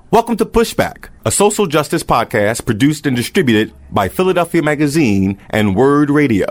Welcome to Pushback, a social justice podcast produced and distributed by Philadelphia Magazine and Word Radio.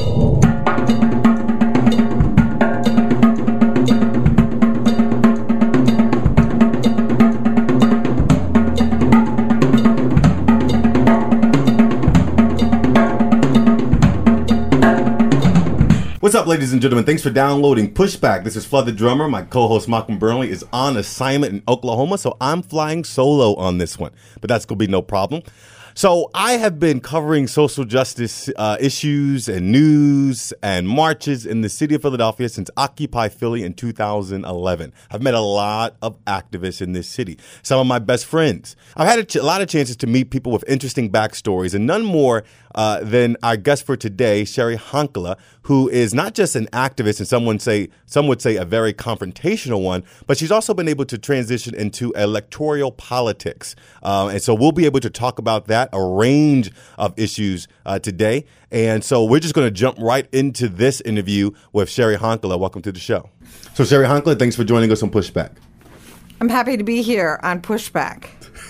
What's up, ladies and gentlemen? Thanks for downloading Pushback. This is Flood the Drummer. My co-host Malcolm Burnley is on assignment in Oklahoma, so I'm flying solo on this one. But that's going to be no problem. So I have been covering social justice issues and news and marches in the city of Philadelphia since Occupy Philly in 2011. I've met a lot of activists in this city, some of my best friends. I've had a lot of chances to meet people with interesting backstories, and none more than our guest for today, Sherry Honkala, who is not just an activist and some would say a very confrontational one, but she's also been able to transition into electoral politics. And so we'll be able to talk about that, a range of issues today. And so we're just going to jump right into this interview with Sherry Honkala. Welcome to the show. So Sherry Honkala, thanks for joining us on Pushback. I'm happy to be here on Pushback.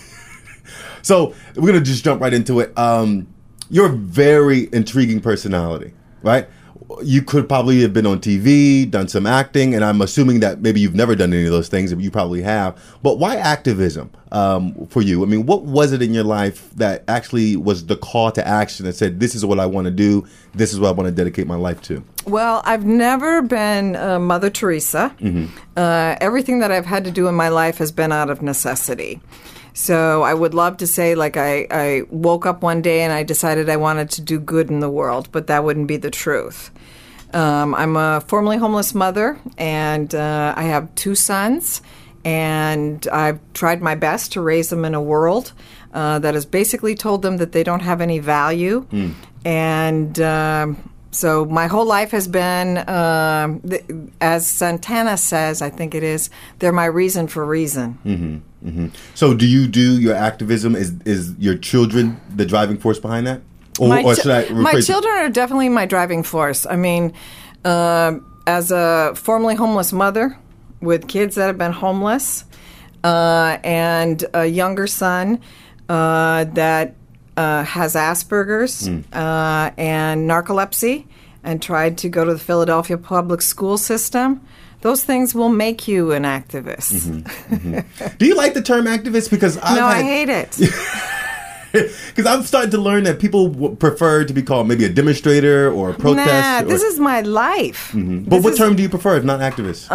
So we're going to just jump right into it. You're a very intriguing personality, right? You could probably have been on TV, done some acting, and I'm assuming that maybe you've never done any of those things, but you probably have. But why activism for you? I mean, what was it in your life that actually was the call to action that said, this is what I want to do, this is what I want to dedicate my life to? Well, I've never been Mother Teresa. Mm-hmm. Everything that I've had to do in my life has been out of necessity. So I would love to say, like, I woke up one day and I decided I wanted to do good in the world, but that wouldn't be the truth. I'm a formerly homeless mother, and I have 2 sons, and I've tried my best to raise them in a world that has basically told them that they don't have any value. And so my whole life has been, as Santana says, I think it is, they're my reason for reason. Mm-hmm. Mm-hmm. So do you do your activism? Is your children the driving force behind that? My children are definitely my driving force. I mean, as a formerly homeless mother with kids that have been homeless and a younger son that has Asperger's and narcolepsy and tried to go to the Philadelphia public school system, those things will make you an activist. Mm-hmm. Mm-hmm. Do you like the term activist? Because I hate it. Because I'm starting to learn that people prefer to be called maybe a demonstrator or a protest. Nah, this is my life. Mm-hmm. But what term do you prefer if not activist?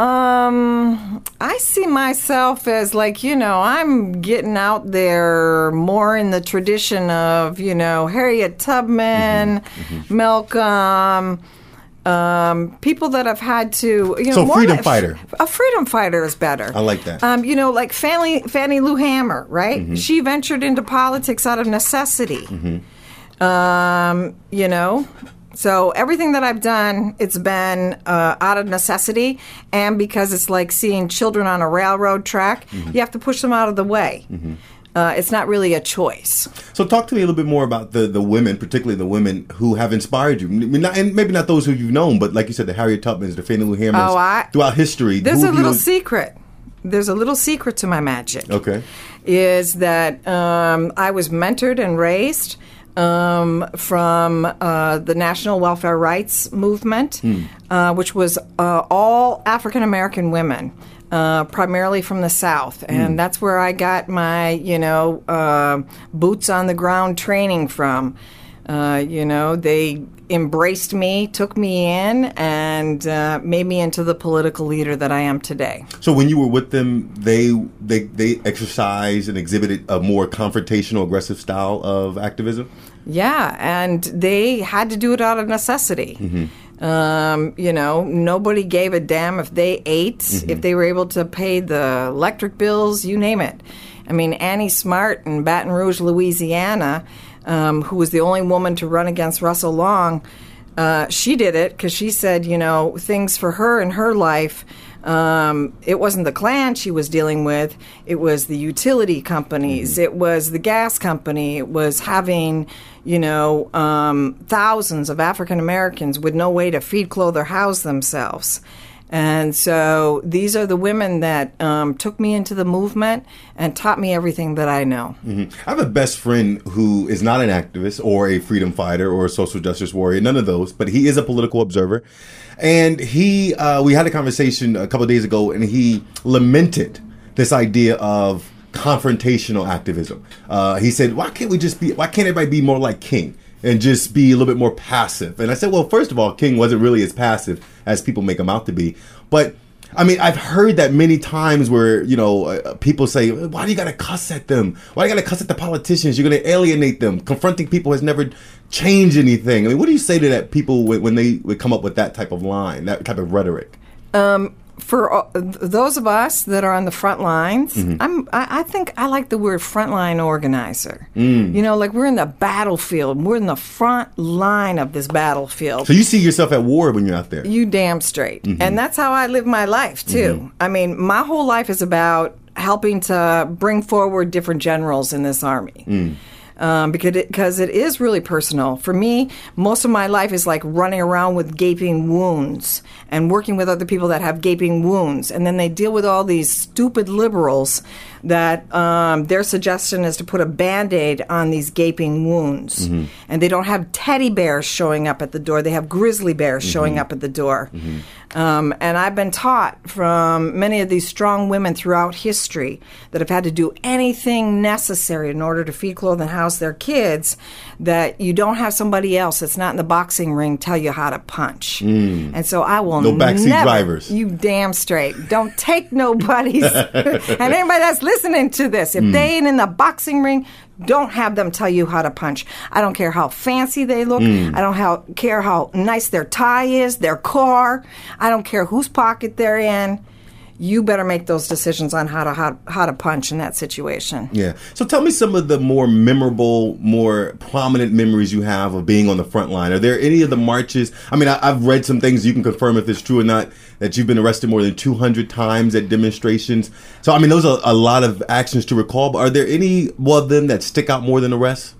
I see myself as I'm getting out there more in the tradition of, Harriet Tubman, Malcolm, people that have had to, so freedom fighter. A freedom fighter is better. I like that. Like Fannie Lou Hamer, right? Mm-hmm. She ventured into politics out of necessity. Mm-hmm. So everything that I've done, it's been out of necessity, and because it's like seeing children on a railroad track, you have to push them out of the way. Mm-hmm. It's not really a choice. So talk to me a little bit more about the women, particularly the women who have inspired you. And maybe not those who you've known, but like you said, the Harriet Tubmans, the Fannie Lou Hamers, throughout history. There's a little secret. There's a little secret to my magic. Okay. Is that I was mentored and raised from the National Welfare Rights Movement, which was all African-American women. Primarily from the South. And that's where I got my, boots on the ground training from. They embraced me, took me in, and made me into the political leader that I am today. So when you were with them, they exercised and exhibited a more confrontational, aggressive style of activism? Yeah, and they had to do it out of necessity. Mm-hmm. Nobody gave a damn if they ate, if they were able to pay the electric bills, you name it. I mean, Annie Smart in Baton Rouge, Louisiana, who was the only woman to run against Russell Long, she did it because she said, things for her in her life, it wasn't the Klan she was dealing with, it was the utility companies, it was the gas company, it was having thousands of African Americans with no way to feed, clothe, or house themselves. And so these are the women that took me into the movement and taught me everything that I know. I have a best friend who is not an activist or a freedom fighter or a social justice warrior, none of those, but he is a political observer. And we had a conversation a couple of days ago, and he lamented this idea of confrontational activism. He said, why can't everybody be more like King and just be a little bit more passive? And I said, well, first of all, King wasn't really as passive as people make him out to be. But I mean, I've heard that many times where, people say, why do you got to cuss at them? Why do you got to cuss at the politicians? You're going to alienate them. Confronting people has never changed anything. I mean, what do you say to that people when they would come up with that type of line, that type of rhetoric? For those of us that are on the front lines, I think I like the word frontline organizer. Like we're in the battlefield. We're in the front line of this battlefield. So you see yourself at war when you're out there? You damn straight. And that's how I live my life, too. I mean, my whole life is about helping to bring forward different generals in this army. Because it is really personal. For me, most of my life is like running around with gaping wounds and working with other people that have gaping wounds. And then they deal with all these stupid liberals that their suggestion is to put a Band-Aid on these gaping wounds. And they don't have teddy bears showing up at the door. They have grizzly bears showing up at the door. And I've been taught from many of these strong women throughout history that have had to do anything necessary in order to feed, clothe, and house their kids, that you don't have somebody else that's not in the boxing ring tell you how to punch. And so I will no backseat drivers. You damn straight. Don't take nobody's. And anybody that's listening to this, if they ain't in the boxing ring, don't have them tell you how to punch. I don't care how fancy they look. I don't care how nice their tie is, their car. I don't care whose pocket they're in. You better make those decisions on how to punch in that situation. Yeah. So tell me some of the more memorable, more prominent memories you have of being on the front line. Are there any of the marches? I mean, I've read some things. You can confirm if it's true or not, that you've been arrested more than 200 times at demonstrations. So, I mean, those are a lot of actions to recall. But are there any of them that stick out more than the rest?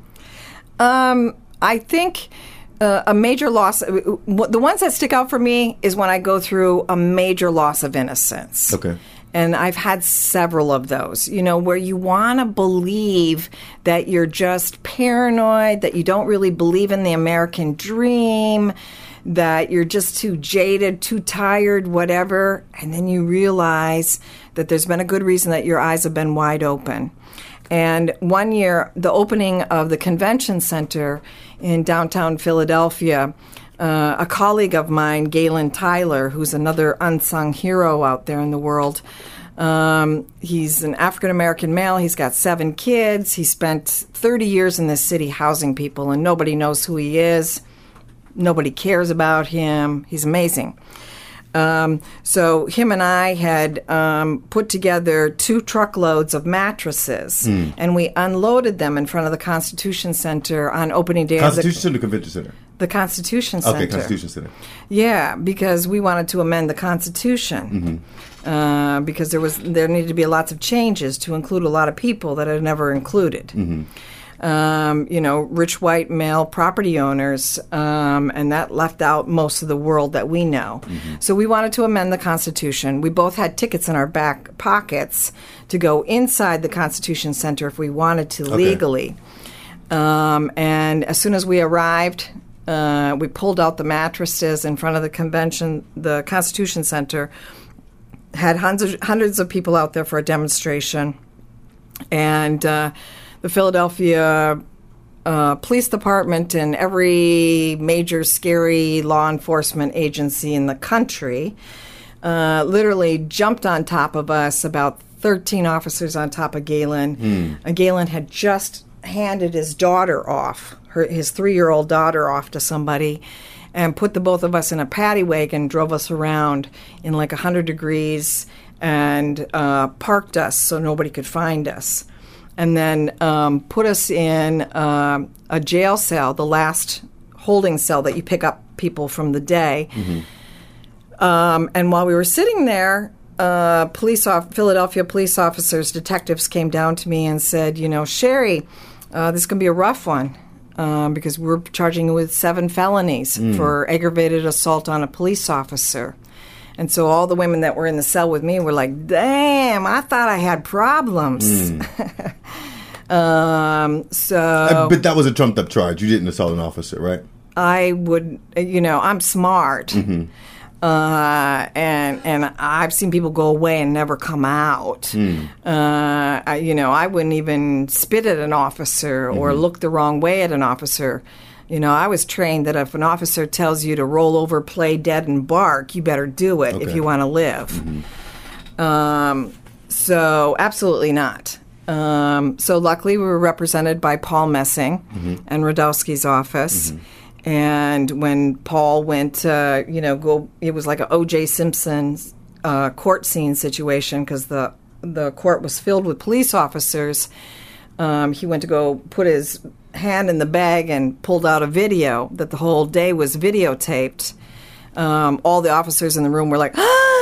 I think a major loss, the ones that stick out for me is when I go through a major loss of innocence. Okay. And I've had several of those, where you want to believe that you're just paranoid, that you don't really believe in the American dream, that you're just too jaded, too tired, whatever. And then you realize that there's been a good reason that your eyes have been wide open. And one year, the opening of the convention center in downtown Philadelphia, a colleague of mine, Galen Tyler, who's another unsung hero out there in the world, he's an African-American male. He's got 7 kids. He spent 30 years in this city housing people, and nobody knows who he is. Nobody cares about him. He's amazing. So him and I had put together 2 truckloads of mattresses, and we unloaded them in front of the Constitution Center on opening day. Constitution Center, Convention Center? The Constitution Center. Okay, Constitution Center. Yeah, because we wanted to amend the Constitution. Because there needed to be lots of changes to include a lot of people that are never included. Rich white male property owners, and that left out most of the world that we know. So we wanted to amend the Constitution. We both had tickets in our back pockets to go inside the Constitution Center if we wanted to legally. And as soon as we arrived, we pulled out the mattresses in front of the Constitution Center, had hundreds of people out there for a demonstration, and the Philadelphia Police Department and every major scary law enforcement agency in the country literally jumped on top of us, about 13 officers on top of Galen. Galen had just handed his daughter off, his 3-year-old daughter off to somebody, and put the both of us in a paddy wagon, drove us around in like 100 degrees, and parked us so nobody could find us. And then put us in a jail cell, the last holding cell that you pick up people from the day. And while we were sitting there, Philadelphia police officers, detectives came down to me and said, Sherry, this is going to be a rough one because we're charging you with 7 felonies for aggravated assault on a police officer. And so all the women that were in the cell with me were like, damn, I thought I had problems. But that was a trumped up charge. You didn't assault an officer, right? I would, I'm smart. And I've seen people go away and never come out. I wouldn't even spit at an officer or look the wrong way at an officer. I was trained that if an officer tells you to roll over, play dead, and bark, you better do it if you want to live. So absolutely not. So luckily we were represented by Paul Messing and Radowski's office. And when Paul went, it was like an O.J. Simpson court scene situation because the court was filled with police officers. He went to go put his hand in the bag and pulled out a video that the whole day was videotaped. All the officers in the room were like,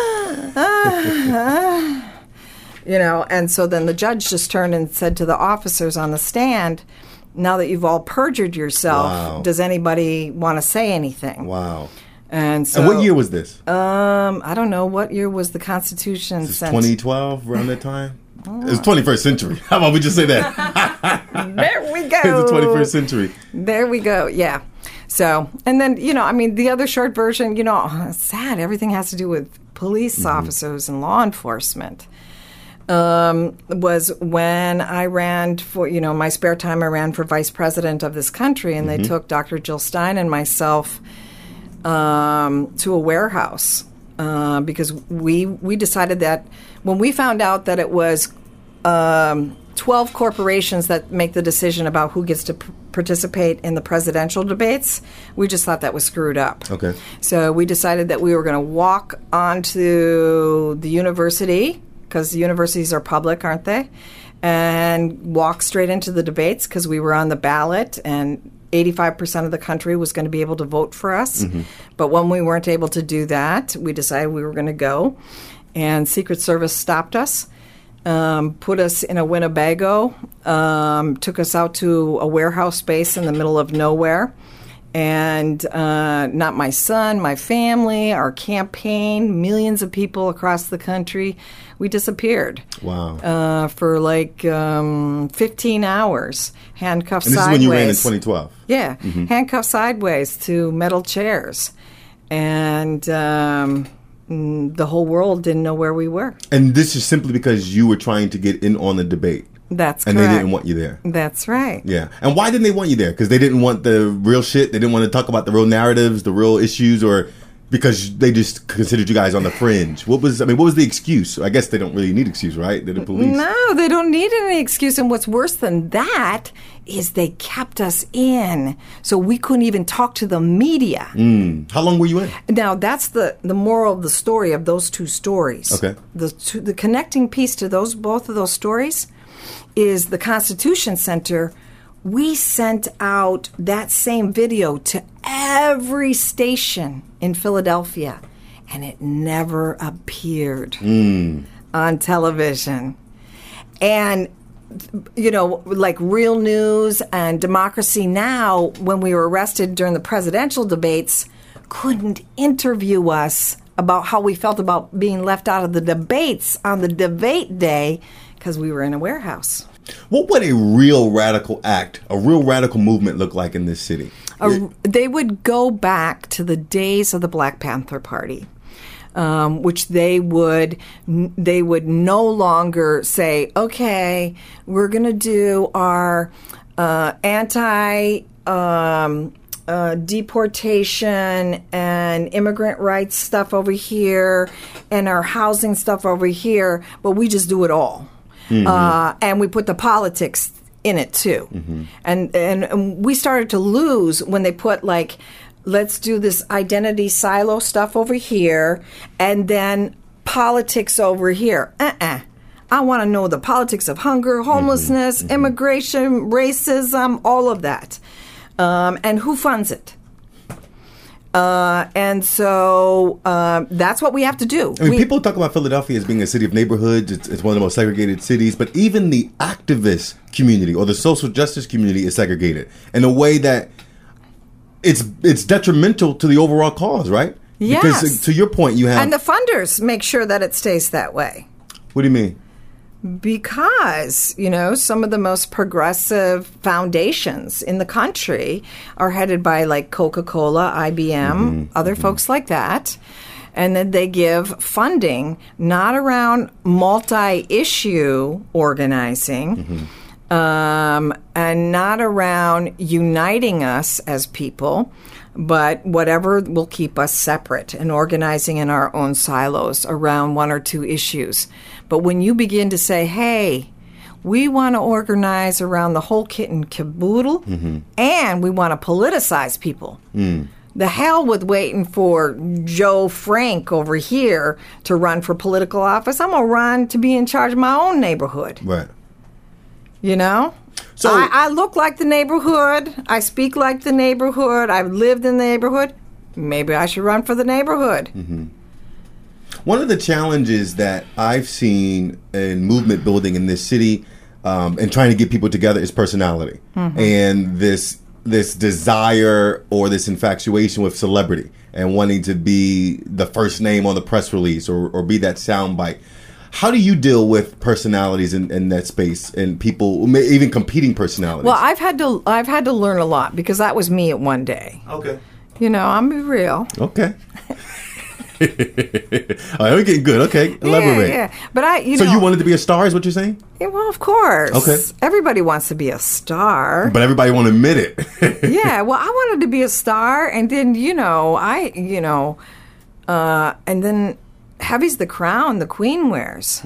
and so then the judge just turned and said to the officers on the stand, now that you've all perjured yourself, does anybody want to say anything? Wow. And so, what year was this? I don't know. What year was the Constitution sent? 2012, around that time? It was 21st century. How about we just say that? There we go. It's the 21st century. There we go. Yeah. So, and then, the other short version, sad. Everything has to do with police officers and law enforcement. Was when I ran for, my spare time, I ran for vice president of this country, and they took Dr. Jill Stein and myself to a warehouse because we decided that when we found out that it was 12 corporations that make the decision about who gets to participate in the presidential debates, we just thought that was screwed up. Okay. So we decided that we were going to walk onto the university, because the universities are public, aren't they? And walk straight into the debates because we were on the ballot and 85% of the country was going to be able to vote for us. But when we weren't able to do that, we decided we were going to go. And Secret Service stopped us, put us in a Winnebago, took us out to a warehouse space in the middle of nowhere. And not my son, my family, our campaign, millions of people across the country, we disappeared. Wow. For 15 hours, handcuffed sideways. And this is when you ran in 2012? Yeah, handcuffed sideways to metal chairs. And the whole world didn't know where we were. And this is simply because you were trying to get in on the debate? That's correct. And they didn't want you there. That's right. Yeah. And why didn't they want you there? Because they didn't want the real shit? They didn't want to talk about the real narratives, the real issues, or because they just considered you guys on the fringe? What was the excuse? I guess they don't really need excuse, right? They're the police. No, they don't need any excuse. And what's worse than that is they kept us in. So we couldn't even talk to the media. How long were you in? Now, that's the moral of the story of those two stories. Okay. The connecting piece to both of those stories is the Constitution Center. We sent out that same video to every station in Philadelphia, and it never appeared on television. And, like Real News and Democracy Now!, when we were arrested during the presidential debates, couldn't interview us about how we felt about being left out of the debates on the debate day because we were in a warehouse. What would a real radical act, a real radical movement look like in this city? They would go back to the days of the Black Panther Party, which they would no longer say, okay, we're going to do our deportation and immigrant rights stuff over here and our housing stuff over here, but we just do it all. And we put the politics in it too. And we started to lose when they put let's do this identity silo stuff over here and then politics over here. I want to know the politics of hunger, homelessness, immigration, racism, all of that. And who funds it. And so that's what we have to do. I mean, people talk about Philadelphia as being a city of neighborhoods. It's one of the most segregated cities. But even the activist community or the social justice community is segregated in a way that it's detrimental to the overall cause, right? Yes. Because to your point, you have... And the funders make sure that it stays that way. What do you mean? Because, some of the most progressive foundations in the country are headed by like Coca-Cola, IBM, other folks like that. And then they give funding not around multi-issue organizing and not around uniting us as people, but whatever will keep us separate and organizing in our own silos around one or two issues. But when you begin to say, hey, we want to organize around the whole kit and caboodle, and we want to politicize people. The hell with waiting for Joe Frank over here to run for political office. I'm going to run to be in charge of my own neighborhood. Right. So I look like the neighborhood. I speak like the neighborhood. I've lived in the neighborhood. Maybe I should run for the neighborhood. One of the challenges that I've seen in movement building in this city and trying to get people together is personality. And this desire or this infatuation with celebrity and wanting to be the first name on the press release or be that soundbite. How do you deal with personalities in that space and people, even competing personalities? Well, I've had to learn a lot because that was me at one day. Okay. I'm be real. Okay. All right, we're getting good. Okay, elaborate. Yeah. But So you wanted to be a star, is what you're saying? Yeah, well, of course. Okay. Everybody wants to be a star. But everybody won't admit it. Yeah, well, I wanted to be a star, and then, and then heavy's the crown the queen wears.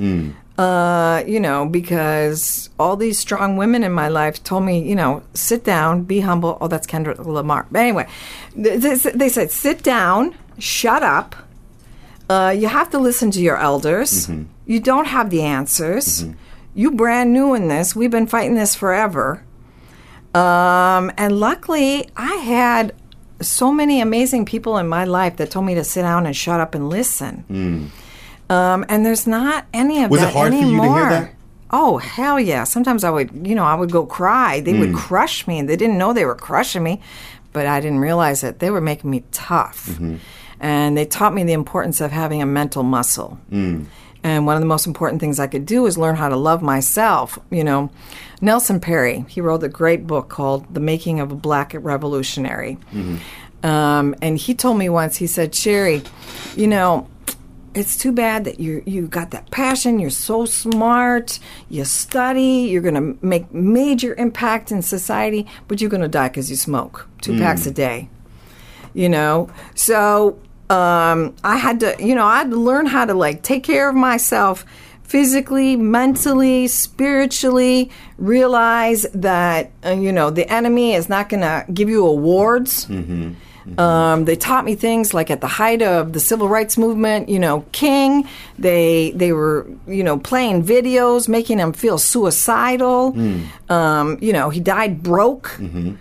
Because all these strong women in my life told me, sit down, be humble. Oh, that's Kendrick Lamar. But anyway, they said, sit down, shut up. You have to listen to your elders. You don't have the answers. You brand new in this. We've been fighting this forever. And luckily, I had so many amazing people in my life that told me to sit down and shut up and listen. And there's not any of Was that it hard anymore. for you to hear that? Oh, hell yeah. Sometimes I would go cry. They would crush me, and they didn't know they were crushing me, but I didn't realize that they were making me tough. And they taught me the importance of having a mental muscle. And one of the most important things I could do is learn how to love myself. Nelson Perry, he wrote a great book called The Making of a Black Revolutionary. And he told me once, he said, Sherry, it's too bad that you got that passion. You're so smart. You study. You're going to make major impact in society, but you're going to die because you smoke 2 packs a day. So I had to, I had to learn how to take care of myself physically, mentally, spiritually. Realize that the enemy is not going to give you awards. They taught me things like at the height of the civil rights movement, King, they were, playing videos, making him feel suicidal. He died broke.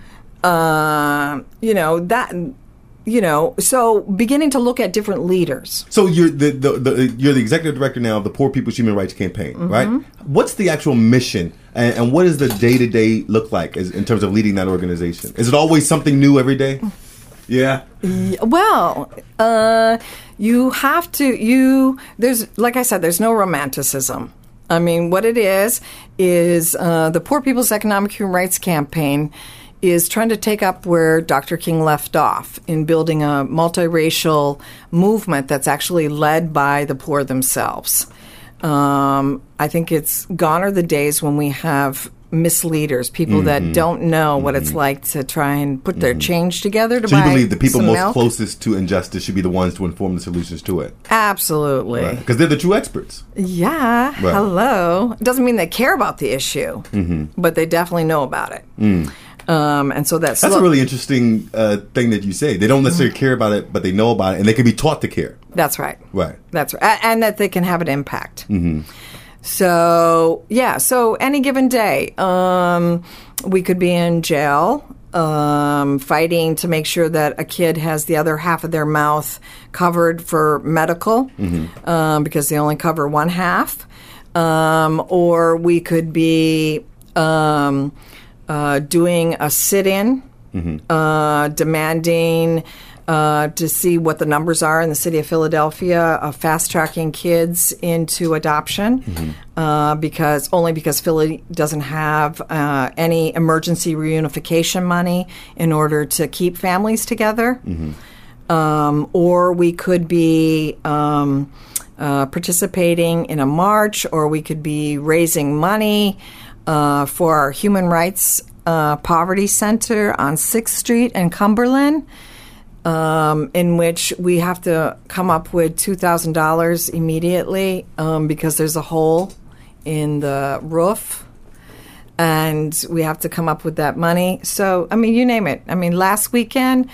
So beginning to look at different leaders. So you're you're the executive director now of the Poor People's Human Rights Campaign, right? What's the actual mission and what does the day-to-day look like in terms of leading that organization? Is it always something new every day? Yeah. Well, you have to, there's, like I said, there's no romanticism. I mean, what it is the Poor People's Economic Human Rights Campaign is trying to take up where Dr. King left off in building a multiracial movement that's actually led by the poor themselves. I think it's gone are the days when we have misleaders, people that don't know what it's like to try and put their change together to buy. So you believe the people some most milk? closest to injustice should be the ones to inform the solutions to it? Absolutely. Because they're the true experts. Yeah. Right. Hello. It doesn't mean they care about the issue, but they definitely know about it. And so that's a really interesting thing that you say. They don't necessarily care about it, but they know about it, and they can be taught to care. That's right. Right. That's right. And that they can have an impact. So, yeah. So any given day, we could be in jail fighting to make sure that a kid has the other half of their mouth covered for medical because they only cover one half. Or we could be doing a sit-in, demanding to see what the numbers are in the city of Philadelphia of fast-tracking kids into adoption, because Philly doesn't have any emergency reunification money in order to keep families together. Or we could be participating in a march, or we could be raising money for our Human Rights Poverty Center on 6th Street in Cumberland, in which we have to come up with $2,000 immediately because there's a hole in the roof, and we have to come up with that money. So, I mean, you name it. I mean, last weekend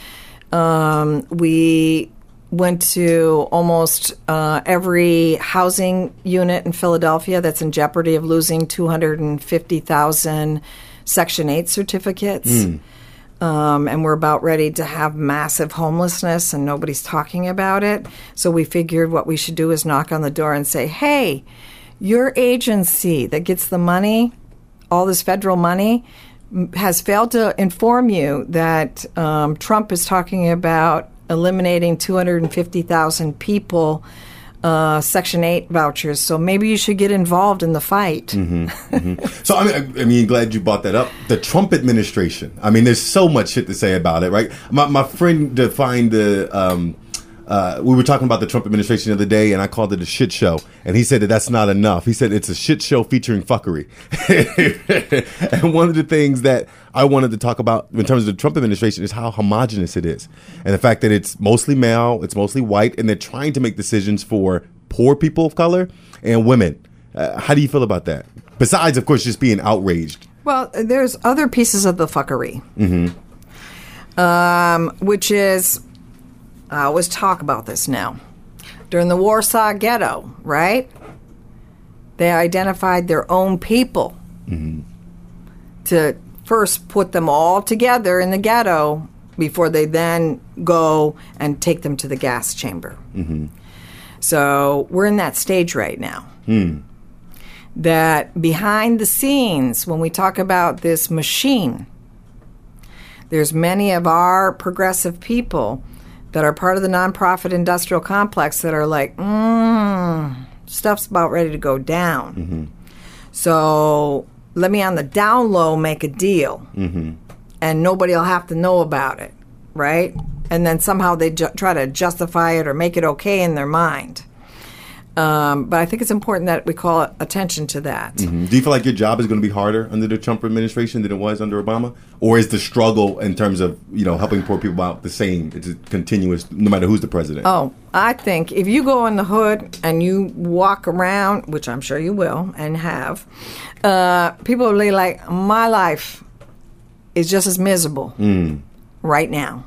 we went to almost every housing unit in Philadelphia that's in jeopardy of losing 250,000 Section 8 certificates. And we're about ready to have massive homelessness, and nobody's talking about it. So we figured what we should do is knock on the door and say, hey, your agency that gets the money, all this federal money, has failed to inform you that Trump is talking about eliminating 250,000 people Section 8 vouchers. So maybe you should get involved in the fight. So, I mean, glad you brought that up. The Trump administration. I mean, there's so much shit to say about it, right? My friend defined the... we were talking about the Trump administration the other day, and I called it a shit show. And he said that that's not enough. He said it's a shit show featuring fuckery. And one of the things that I wanted to talk about in terms of the Trump administration is how homogenous it is. And the fact that it's mostly male, it's mostly white, and they're trying to make decisions for poor people of color and women. How do you feel about that? Besides, of course, just being outraged. Well, there's other pieces of the fuckery, which is... I always talk about this now. During the Warsaw Ghetto, right? They identified their own people to first put them all together in the ghetto before they then go and take them to the gas chamber. So we're in that stage right now. That behind the scenes, when we talk about this machine, there's many of our progressive people that are part of the nonprofit industrial complex that are like, stuff's about ready to go down. So let me on the down low make a deal, and nobody will have to know about it, right? And then somehow they try to justify it or make it okay in their mind. But I think it's important that we call attention to that. Do you feel like your job is going to be harder under the Trump administration than it was under Obama? Or is the struggle in terms of, helping poor people out the same? It's continuous no matter who's the president? Oh, I think if you go in the hood and you walk around, which I'm sure you will and have, people will be like, my life is just as miserable right now.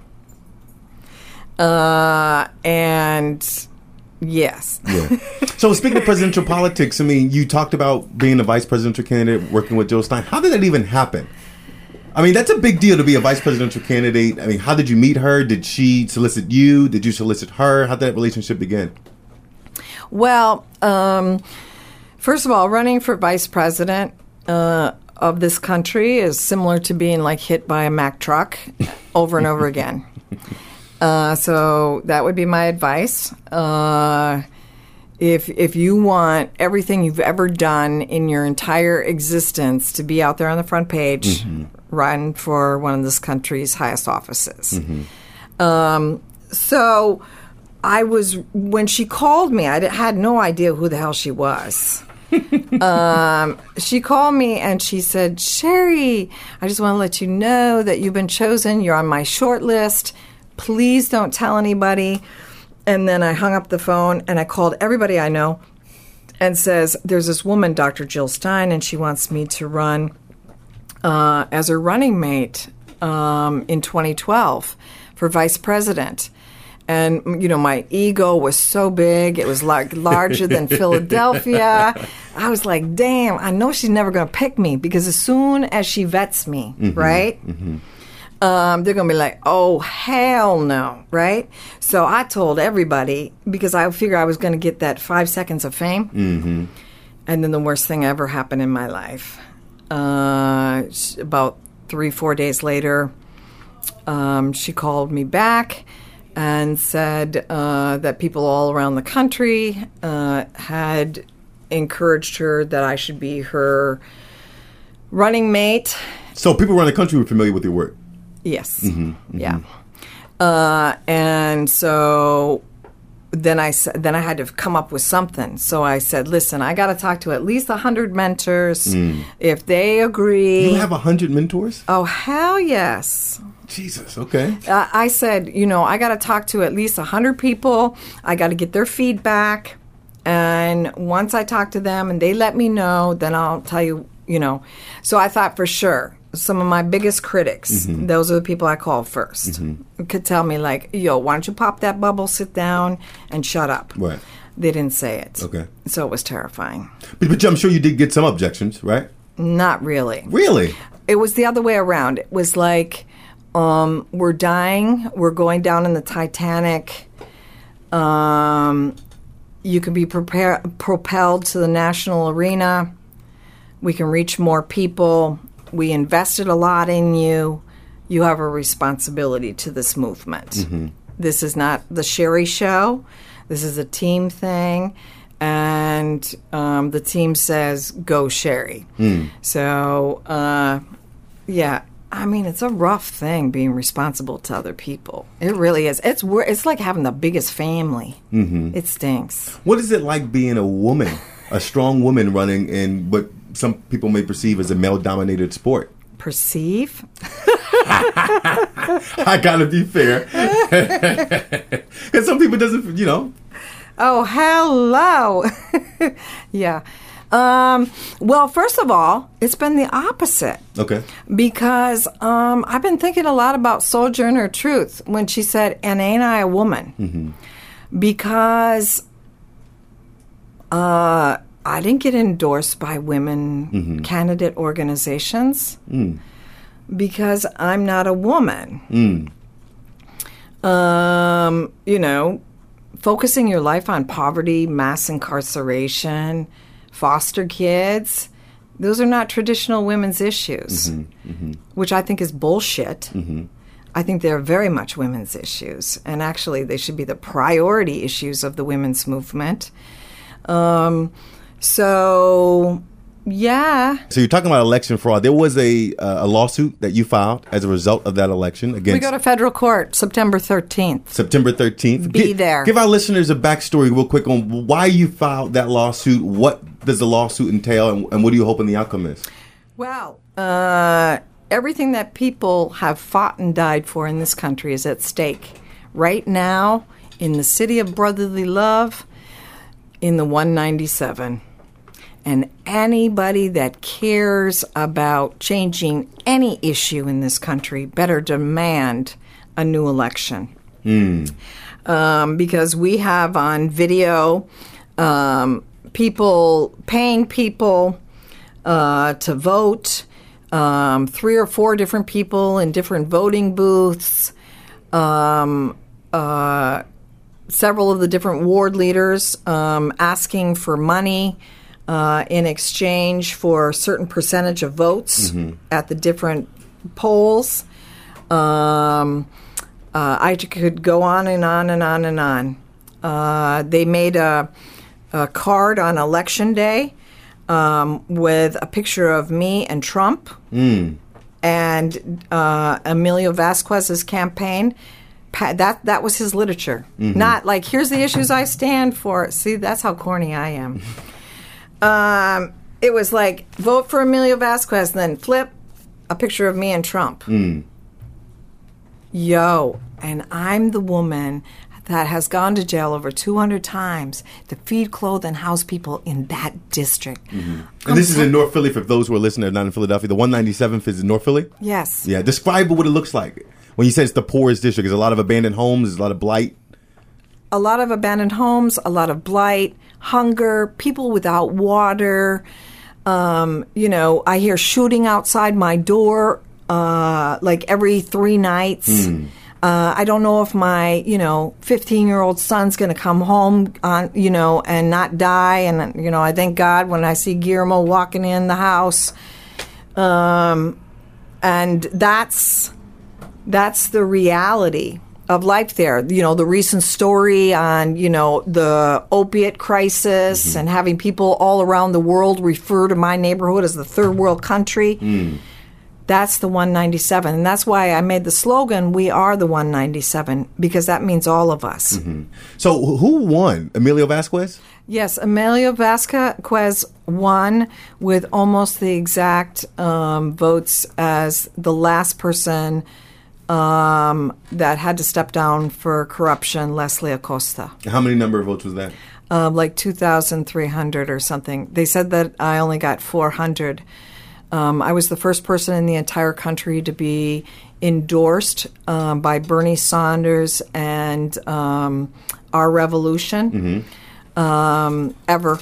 And... yes. Yeah. So speaking of presidential politics, I mean, you talked about being a vice presidential candidate, working with Jill Stein. How did that even happen? I mean, that's a big deal to be a vice presidential candidate. I mean, how did you meet her? Did she solicit you? Did you solicit her? How did that relationship begin? Well, first of all, running for vice president of this country is similar to being like hit by a Mack truck over and over again. So that would be my advice. If you want everything you've ever done in your entire existence to be out there on the front page, run for one of this country's highest offices. So when she called me, I had no idea who the hell she was. She called me and she said, Sherry, I just want to let you know that you've been chosen. You're on my short list. Please don't tell anybody. And then I hung up the phone and I called everybody I know and says, there's this woman, Dr. Jill Stein, and she wants me to run as her running mate in 2012 for vice president. And, my ego was so big. It was like larger than Philadelphia. I was like, damn, I know she's never going to pick me because as soon as she vets me, right? They're going to be like, oh, hell no, right? So I told everybody because I figured I was going to get that 5 seconds of fame. And then the worst thing ever happened in my life. About 3-4 days later, she called me back and said that people all around the country had encouraged her that I should be her running mate. So people around the country were familiar with your work? Yes. Yeah. And so then I had to come up with something. So I said, listen, I got to talk to at least 100 mentors. If they agree. You have 100 mentors? Oh, hell yes. Jesus, okay. I said, I got to talk to at least 100 people. I got to get their feedback. And once I talk to them and they let me know, then I'll tell you, So I thought for sure, some of my biggest critics, those are the people I call first, could tell me like, yo, why don't you pop that bubble, sit down, and shut up. Right. They didn't say it. Okay. So it was terrifying. But I'm sure you did get some objections, right? Not really. Really? It was the other way around. It was like, we're dying. We're going down in the Titanic. You can be propelled to the national arena. We can reach more people. We invested a lot in you. You have a responsibility to this movement. This is not the Sherry show. This is a team thing. And the team says, go Sherry. So, yeah. I mean, it's a rough thing being responsible to other people. It really is. It's like having the biggest family. It stinks. What is it like being a woman, a strong woman running in what some people may perceive as a male-dominated sport? Perceive? I gotta be fair. Because some people doesn't, Oh, hello. Yeah. Well, first of all, it's been the opposite. Okay. Because I've been thinking a lot about Sojourner Truth when she said, and ain't I a woman? Because I didn't get endorsed by women candidate organizations because I'm not a woman. Focusing your life on poverty, mass incarceration, foster kids, those are not traditional women's issues, which I think is bullshit. I think they're very much women's issues, and actually they should be the priority issues of the women's movement. So, yeah. So you're talking about election fraud. There was a lawsuit that you filed as a result of that election against. We go to federal court September 13th. September 13th. Be there. Give our listeners a backstory real quick on why you filed that lawsuit. What does the lawsuit entail, and what do you hoping the outcome is? Well, everything that people have fought and died for in this country is at stake. Right now, in the city of brotherly love, in the 197. And anybody that cares about changing any issue in this country better demand a new election. Because we have on video paying people to vote, 3 or 4 different people in different voting booths, several of the different ward leaders asking for money in exchange for a certain percentage of votes at the different polls. I could go on and on and on and on. They made a card on Election Day with a picture of me and Trump and Emilio Vasquez's campaign. That was his literature. Not like, here's the issues I stand for. See, that's how corny I am. It was like, vote for Emilio Vasquez, then flip a picture of me and Trump. Yo, and I'm the woman that has gone to jail over 200 times to feed, clothe, and house people in that district. And this is in North Philly for those who are listening, not in Philadelphia. The 197th is in North Philly? Yes. Yeah, describe what it looks like. When you say it's the poorest district, there's a lot of abandoned homes, there's a lot of blight. A lot of abandoned homes, a lot of blight, hunger, people without water. I hear shooting outside my door like every 3 nights. I don't know if my, 15-year-old son's going to come home on, and not die. And, I thank God when I see Guillermo walking in the house. And that's the reality of life there. The recent story on, the opiate crisis and having people all around the world refer to my neighborhood as the third world country. That's the 197. And that's why I made the slogan, "We are the 197," because that means all of us. So who won? Emilio Vasquez? Yes, Emilio Vasquez won with almost the exact votes as the last person that had to step down for corruption, Leslie Acosta. How many number of votes was that? Like 2,300 or something. They said that I only got 400. I was the first person in the entire country to be endorsed by Bernie Sanders and Our Revolution ever.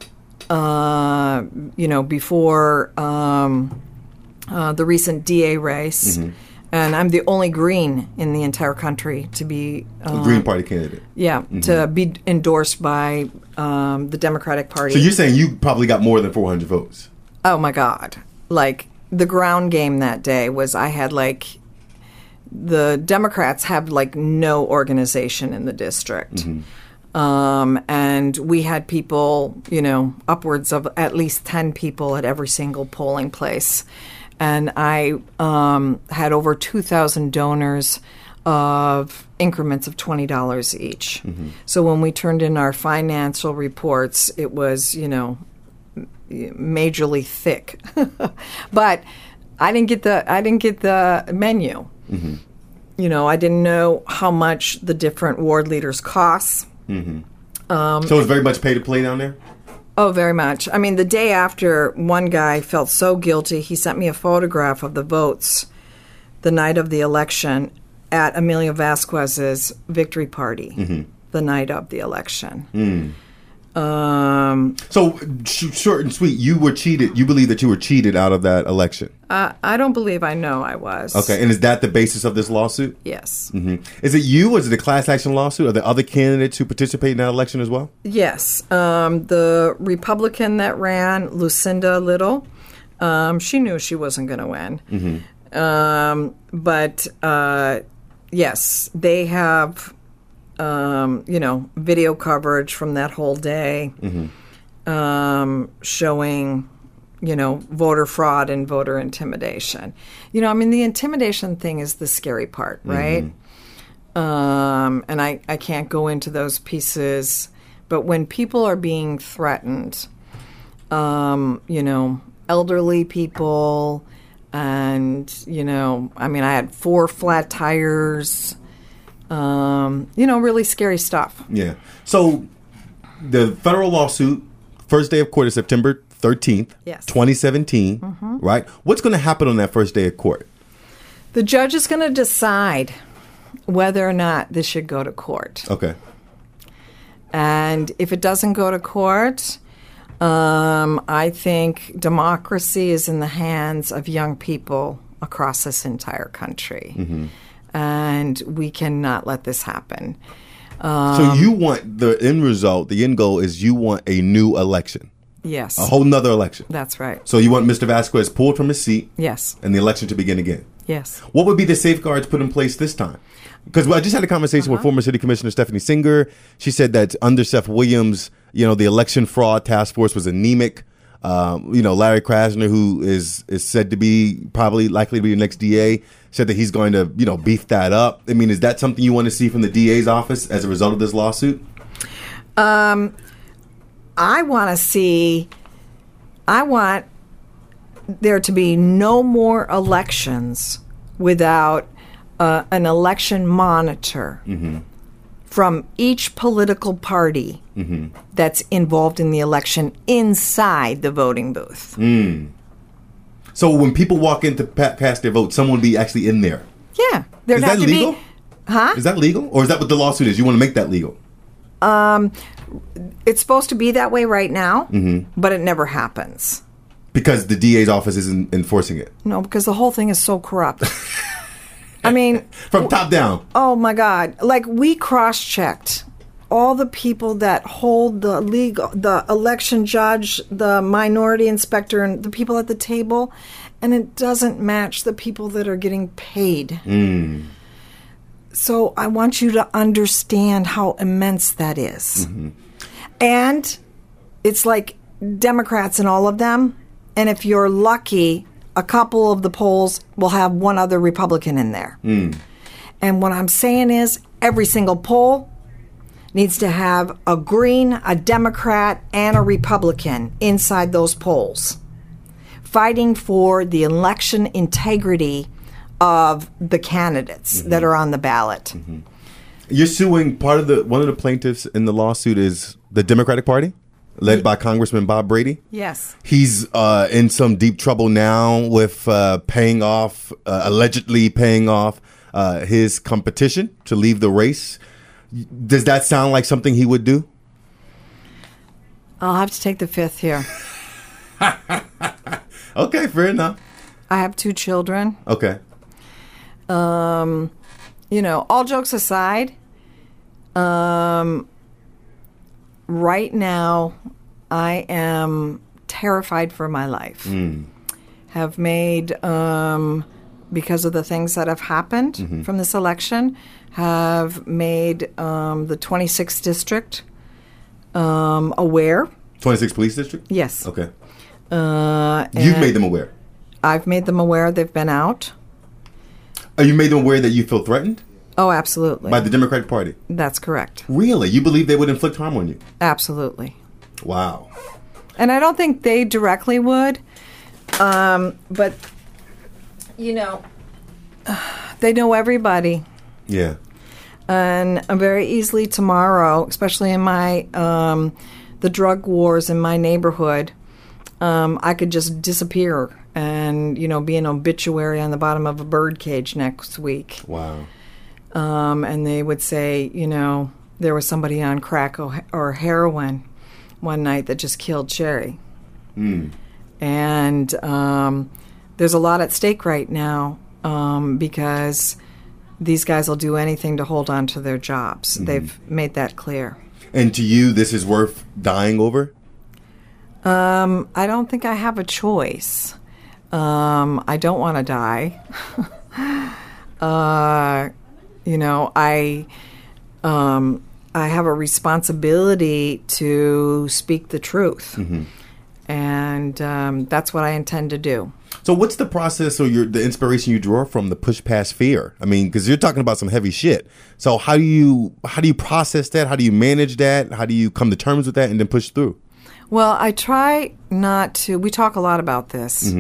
Before the recent DA race. And I'm the only Green in the entire country to be... Green Party candidate. Yeah, to be endorsed by the Democratic Party. So you're saying you probably got more than 400 votes? Oh, my God. Like, the ground game that day was I had, like... The Democrats have, like, no organization in the district. And we had people, upwards of at least 10 people at every single polling place. And I had over 2,000 donors of increments of $20 each. So when we turned in our financial reports, it was, majorly thick. But I didn't get the menu. I didn't know how much the different ward leaders cost. So it's very much pay to play down there? Oh, very much. I mean, the day after, one guy felt so guilty, he sent me a photograph of the votes the night of the election at Emilio Vasquez's victory party, the night of the election. So, short and sweet, you were cheated. You believe that you were cheated out of that election? I don't believe I know I was. Okay, and is that the basis of this lawsuit? Yes. Is it you, or is it a class action lawsuit? Are there other candidates who participate in that election as well? Yes. The Republican that ran, Lucinda Little, she knew she wasn't going to win. But, yes, they have... video coverage from that whole day showing, voter fraud and voter intimidation. The intimidation thing is the scary part, right? And I can't go into those pieces, but when people are being threatened, elderly people and, I had 4 flat tires. Really scary stuff. Yeah. So the federal lawsuit, first day of court is September 13th, yes. 2017, right? What's going to happen on that first day of court? The judge is going to decide whether or not this should go to court. Okay. And if it doesn't go to court, I think democracy is in the hands of young people across this entire country. And we cannot let this happen. So you want the end result, the end goal is you want a new election. Yes. A whole nother election. That's right. So you want Mr. Vasquez pulled from his seat. Yes. And the election to begin again. Yes. What would be the safeguards put in place this time? Because I just had a conversation with former City Commissioner Stephanie Singer. She said that under Seth Williams, the election fraud task force was anemic. Larry Krasner, who is said to be probably likely to be the next DA, said that he's going to, beef that up. I mean, is that something you want to see from the DA's office as a result of this lawsuit? I want there to be no more elections without an election monitor from each political party that's involved in the election inside the voting booth. So when people walk in to cast their vote, someone will be actually in there? Yeah. Is that legal? Huh? Is that legal? Or is that what the lawsuit is? You want to make that legal? It's supposed to be that way right now, but it never happens. Because the DA's office isn't enforcing it? No, because the whole thing is so corrupt. I mean... From top down. Oh, my God. Like, we cross-checked all the people that hold the election judge, the minority inspector, and the people at the table, and it doesn't match the people that are getting paid. So I want you to understand how immense that is. And it's like Democrats in all of them. And if you're lucky, a couple of the polls will have one other Republican in there. And what I'm saying is every single poll needs to have a Green, a Democrat, and a Republican inside those polls, fighting for the election integrity of the candidates that are on the ballot. You're suing one of the plaintiffs in the lawsuit is the Democratic Party, led by Congressman Bob Brady. Yes. He's in some deep trouble now with allegedly paying off his competition to leave the race. Does that sound like something he would do? I'll have to take the fifth here. Okay, fair enough. I have 2 children. Okay. All jokes aside, right now I am terrified for my life. Have made, because of the things that have happened from this election, have made the 26th district aware. 26th Police District? Yes. Okay. You've made them aware? I've made them aware. They've been out. You made them aware that you feel threatened? Oh, absolutely. By the Democratic Party? That's correct. Really? You believe they would inflict harm on you? Absolutely. Wow. And I don't think they directly would, but, they know everybody. Yeah. And very easily tomorrow, especially in my the drug wars in my neighborhood, I could just disappear and be an obituary on the bottom of a birdcage next week. Wow. And they would say, there was somebody on crack or heroin one night that just killed Sherry. And there's a lot at stake right now because these guys will do anything to hold on to their jobs. They've made that clear. And to you, this is worth dying over? I don't think I have a choice. I don't want to die. I have a responsibility to speak the truth. And that's what I intend to do. So what's the process or the inspiration you draw from the push past fear? I mean, because you're talking about some heavy shit. So how do you process that? How do you manage that? How do you come to terms with that and then push through? Well, I try not to. We talk a lot about this.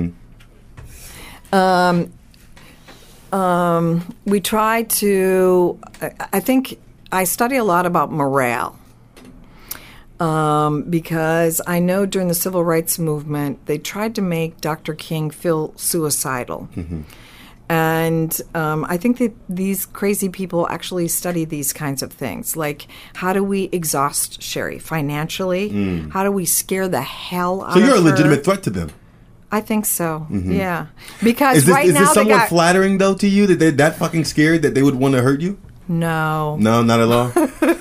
We try to. I think I study a lot about morale. Because I know during the civil rights movement, they tried to make Dr. King feel suicidal. And I think that these crazy people actually study these kinds of things. Like, how do we exhaust Sherry financially? How do we scare the hell out of her? So you're a legitimate threat to them? I think so, yeah. Because is right now this somewhat flattering, though, to you that they're that fucking scared that they would want to hurt you? No. No, not at all?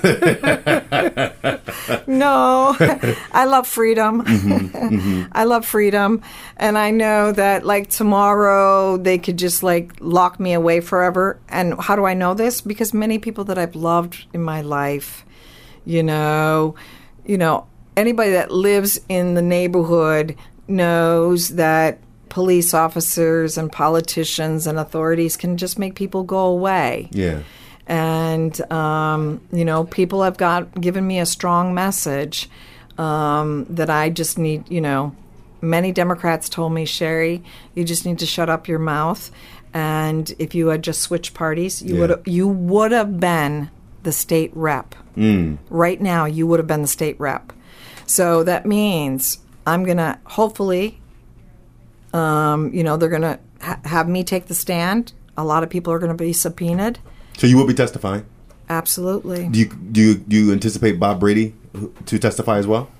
No. I love freedom. I love freedom. And I know that, like, tomorrow they could just, like, lock me away forever. And how do I know this? Because many people that I've loved in my life, anybody that lives in the neighborhood knows that police officers and politicians and authorities can just make people go away. Yeah. And, people have given me a strong message that I just need, many Democrats told me, Sherry, you just need to shut up your mouth. And if you had just switched parties, you would have been the state rep. Right now, you would have been the state rep. So that means I'm going to hopefully, they're going to have me take the stand. A lot of people are going to be subpoenaed. So you will be testifying? Absolutely. Do you anticipate Bob Brady to testify as well?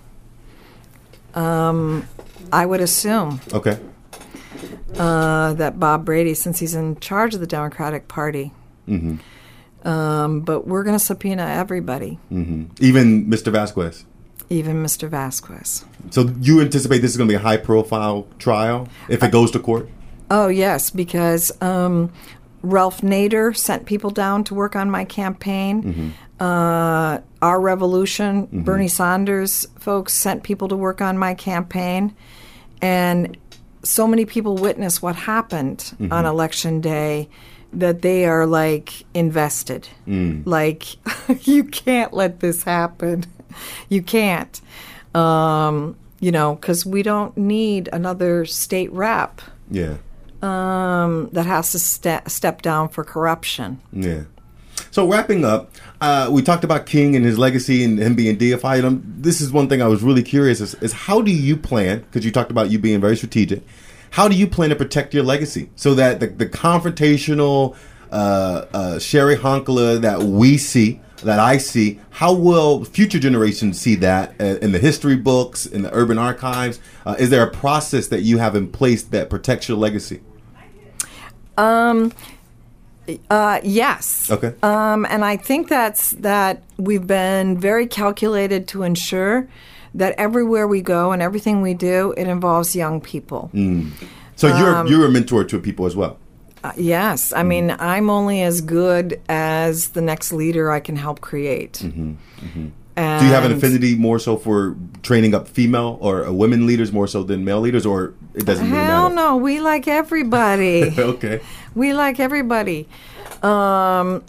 I would assume. Okay. That Bob Brady, since he's in charge of the Democratic Party. But we're going to subpoena everybody. Even Mr. Vasquez? Even Mr. Vasquez. So you anticipate this is going to be a high-profile trial if it goes to court? Oh, yes, because Ralph Nader sent people down to work on my campaign. Our Revolution, Bernie Sanders folks sent people to work on my campaign. And so many people witnessed what happened on Election Day that they are, like, invested. Like, you can't let this happen. You can't. Because we don't need another state rep that has to step down for corruption. Yeah. So wrapping up, we talked about King and his legacy and him being deified. This is one thing I was really curious is how do you plan, because you talked about you being very strategic, how do you plan to protect your legacy so that the confrontational Sherry Honkala that we see, that I see, how will future generations see that in the history books, in the urban archives? Is there a process that you have in place that protects your legacy? Yes. Okay. And I think that we've been very calculated to ensure that everywhere we go and everything we do, it involves young people. So you're a mentor to people as well. Yes. I mean, I'm only as good as the next leader I can help create. Do you have an affinity more so for training up female or women leaders more so than male leaders, or it doesn't really matter? Hell no. We like everybody. Okay. We like everybody. So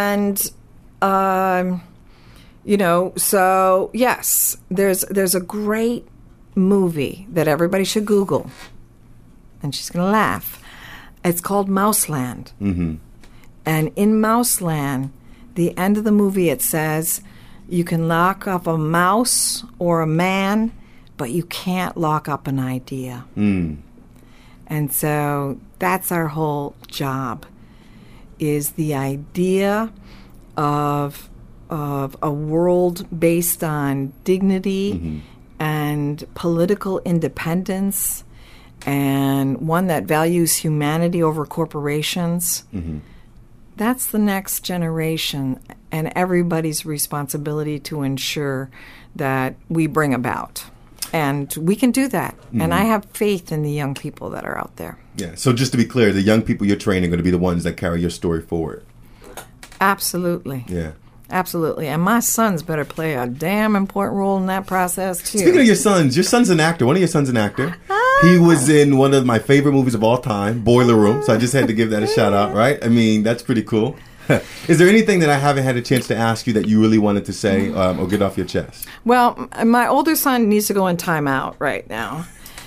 yes, there's a great movie that everybody should Google, and she's going to laugh. It's called Mouseland. And in Mouseland, the end of the movie, it says, you can lock up a mouse or a man, but you can't lock up an idea. And so that's our whole job, is the idea of a world based on dignity and political independence, and one that values humanity over corporations. That's the next generation, and everybody's responsibility to ensure that we bring about. And we can do that. And I have faith in the young people that are out there. Yeah. So just to be clear, the young people you're training are going to be the ones that carry your story forward. Absolutely. Yeah. Absolutely. And my sons better play a damn important role in that process, too. Speaking of your son's an actor. One of your sons an actor. He was in one of my favorite movies of all time, Boiler Room. So I just had to give that a shout out, right? I mean, that's pretty cool. Is there anything that I haven't had a chance to ask you that you really wanted to say or get off your chest? Well, my older son needs to go in timeout right now.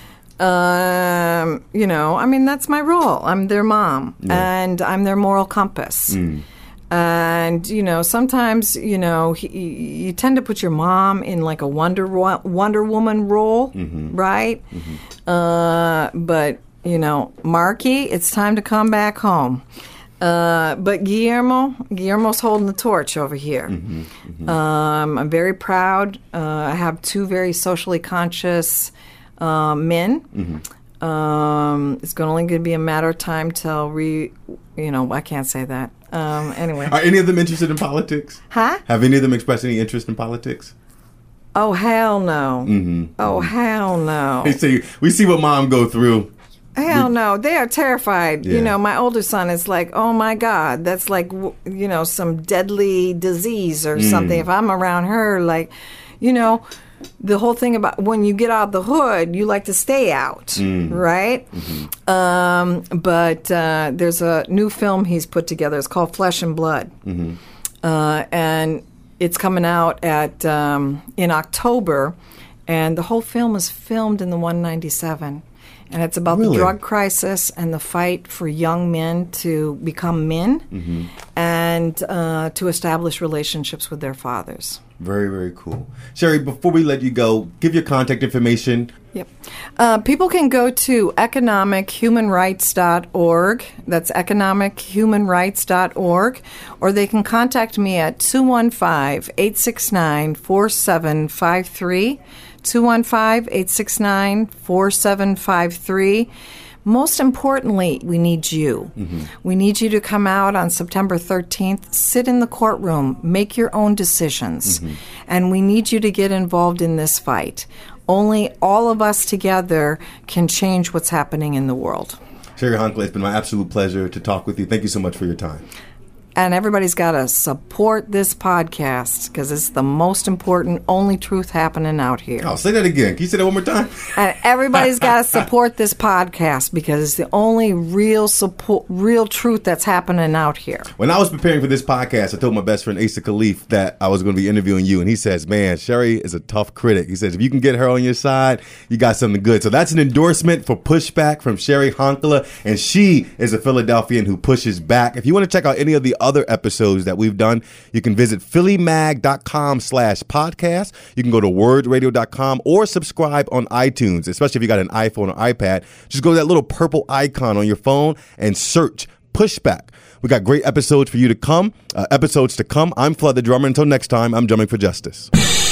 I mean, that's my role. I'm their mom, and I'm their moral compass. And, sometimes, you tend to put your mom in like a Wonder Woman role, right? But, Marky, it's time to come back home. But Guillermo's holding the torch over here. I'm very proud. I have two very socially conscious men. It's only going to be a matter of time till I can't say that. Anyway. Are any of them interested in politics? Huh? Have any of them expressed any interest in politics? Oh, hell no. Oh, hell no. We see what mom go through. Hell no. They are terrified. Yeah. My older son is like, oh, my God, that's like, some deadly disease or something. If I'm around her, like, the whole thing about when you get out of the hood, you like to stay out, right? But there's a new film he's put together. It's called Flesh and Blood. And it's coming out in October. And the whole film is filmed in the 197. And it's about the drug crisis and the fight for young men to become men and to establish relationships with their fathers. Very, very cool. Sherry, before we let you go, give your contact information. Yep. People can go to economichumanrights.org. That's economichumanrights.org. Or they can contact me at 215-869-4753. 215-869-4753. Most importantly, we need you. We need you to come out on September 13th, sit in the courtroom, make your own decisions. And we need you to get involved in this fight. Only all of us together can change what's happening in the world. Sherry Honkler, it's been my absolute pleasure to talk with you. Thank you so much for your time. And everybody's got to support this podcast because it's the most important, only truth happening out here. Oh, say that again. Can you say that one more time? And everybody's got to support this podcast because it's the only real truth that's happening out here. When I was preparing for this podcast, I told my best friend Asa Khalif that I was going to be interviewing you, and he says, man, Sherry is a tough critic. He says, if you can get her on your side, you got something good. So that's an endorsement for Pushback from Sherry Honkler, and she is a Philadelphian who pushes back. If you want to check out any of the other episodes that we've done, you can visit phillymag.com/podcast. You can go to wordradio.com or subscribe on iTunes, especially if you got an iPhone or iPad. Just go to that little purple icon on your phone and search Pushback. We got great episodes for you to come, I'm Flood the Drummer. Until next time, I'm drumming for justice.